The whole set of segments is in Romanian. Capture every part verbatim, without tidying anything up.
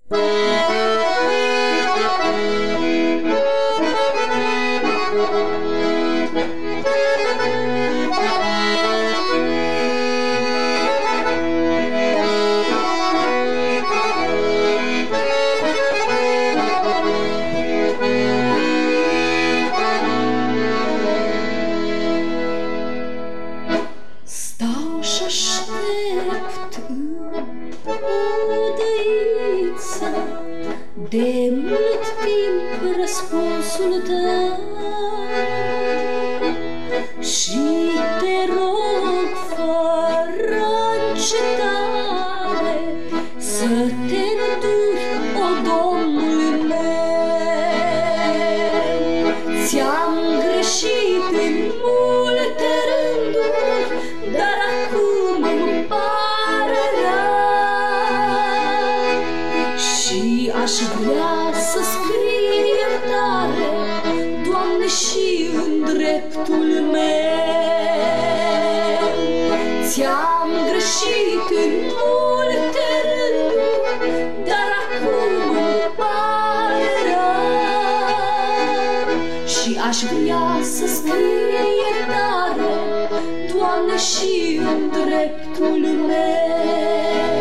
Stau și aștept în odăiță de mult timp răspunsul tău și te rog fără încetare să te înduri, o Domnul meu. Ți-am greșit în multe rânduri, dar acum îmi pare rău și aș vrea să scrii iertare, Doamne, și în dreptul meu. Ți-am greșit în multe rânduri, dar acum îmi pare rău și aș vrea să scrii iertare, Doamne, și în dreptul meu.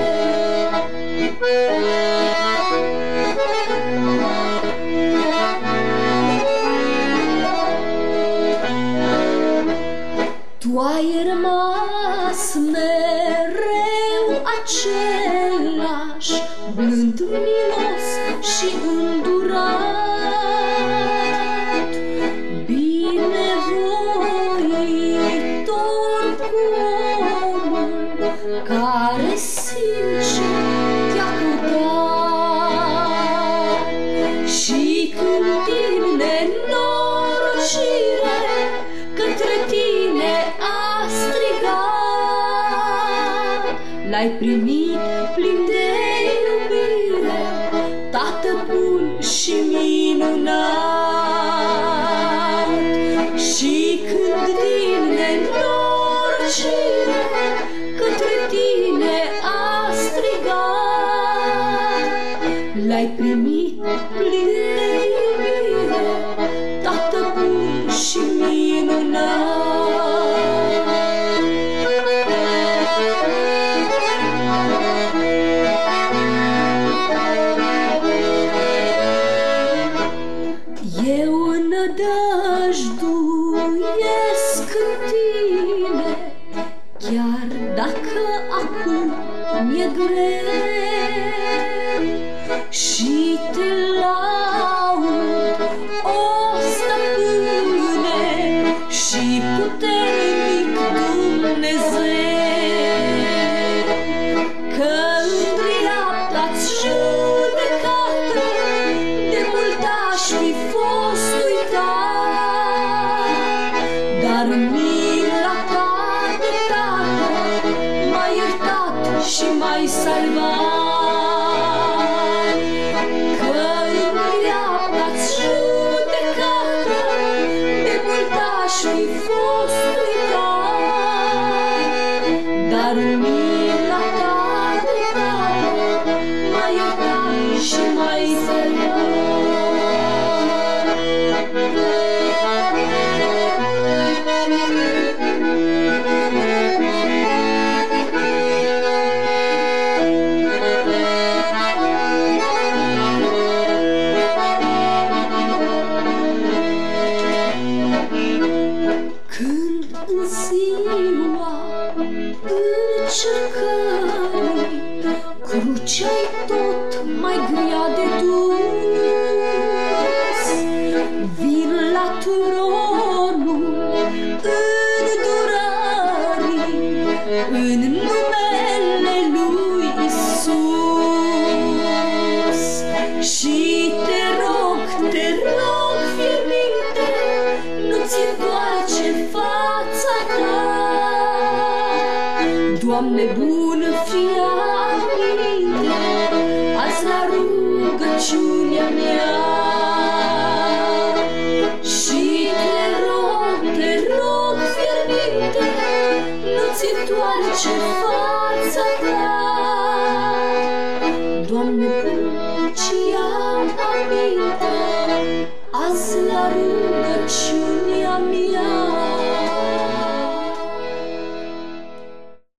Tu ai rămas mereu același, blând, milos și îndurat, binevoitor cu omul care sincer te-a purtat. Și când din nenorocire către tine a strigat, l-ai primit plin de iubire, Tată bun și minunat. Și când din nenorocire către tine a strigat, l-ai primit plin de iubire, Tată bun și minunat. Eu nădăjduiesc în tine, chiar dacă acum mi-e greu, și te laud, o Stăpâne și puternic Dumnezeu, că îndreaptă-ți judecată, de mult aș fi fost uitat, dar mila ta de Tată m-a iertat și m-ai salvat. Că îndreaptă-ți judecată, de mult aș fi fost uitat, dar mila ta de Tată m-a iertat și m-ai salvat. Când în ziua încercării crucea-i tot mai grea de dus, vin la tronul îndurării în numele lui Isus. Și te rog, te rog fierbinte, nu-ți întoarce fața ta, Doamne bun, fii aminte azi la rugăciunea mea. Și te rog, te rog fierbinte, nu-ți întoarce fața ta, Doamne bun, și am aminte, azi